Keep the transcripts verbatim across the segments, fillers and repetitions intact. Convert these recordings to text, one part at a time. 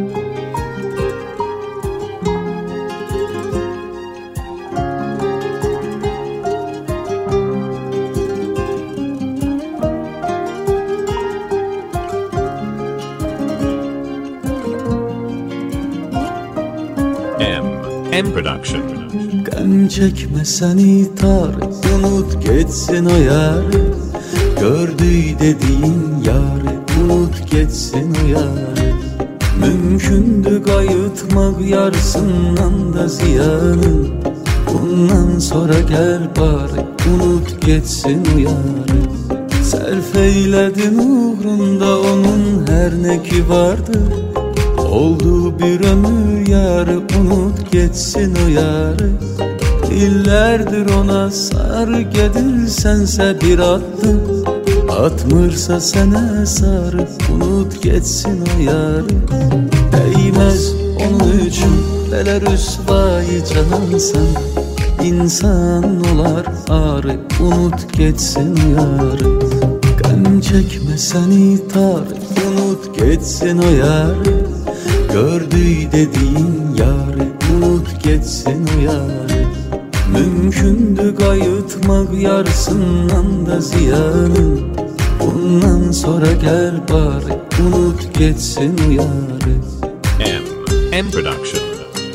M Production. Gəm çəkmə səni tar, unut geçsin o yarı. Gördük dediğin yarı, unut geçsin o yarı. Mümkündü qayıtmaq yarısından da ziyanı. Bundan sonra gel bari, unut geçsin o yarı. Sərf eylədin uğrunda onun her ne ki vardı. Oldu bir ömür yarı, unut geçsin o yarı. İllerdir ona sarı gedirsense bir adım, atmırsa sene sarı, unut geçsin o yarı. Değmez onun üçün belə rüsvayı canansan, İnsan olar arı, unut geçsin o yarı. Qəm çəkmə səni tar, unut geçsin o yarı. Gördük dediğin yarı, unut geçsin o yarı. Mümkündü qayıtmaq yarısından da ziyanı. Bundan sonra gel bari, unut geçsin o yarı. M M Production.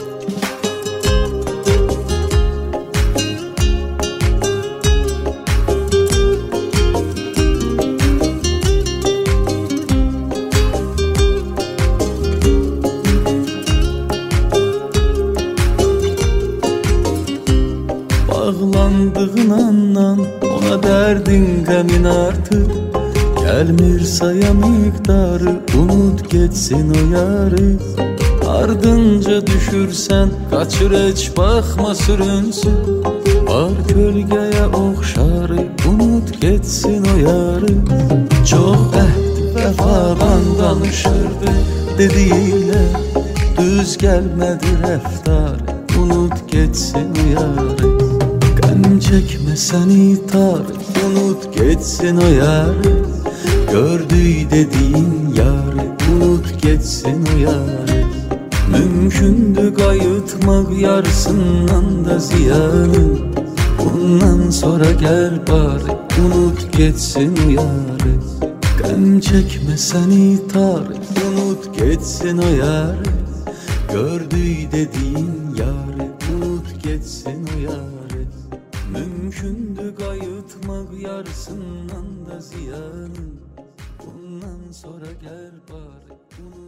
Bağlandığın andan ona derdin qəmin artır. Gelmir saya miktarı, unut geçsin o yarı. Ardınca düşürsen kaçır heç baxma sürünsün. Var kölgeye oxşarı, unut geçsin o yarı. Çox əhd vəfadan danışırdı dediğiyle, düz gelmedi rəftarı, unut geçsin o yarı. Qəm çəkmə səni tar, unut geçsin o yarı. Gördük dediğin yarı, unut geçsin o yarı. Mümkündü qayıtmaq yarısından da ziyanı. Bundan sonra gel bari, unut geçsin o yarı. Qəm çəkmə səni tar, unut geçsin o yarı. Gördük dediğin yarı, unut geçsin o yarı. Mümkündü qayıtmaq yarısından da ziyanı. Bundan sonra gel bari, unut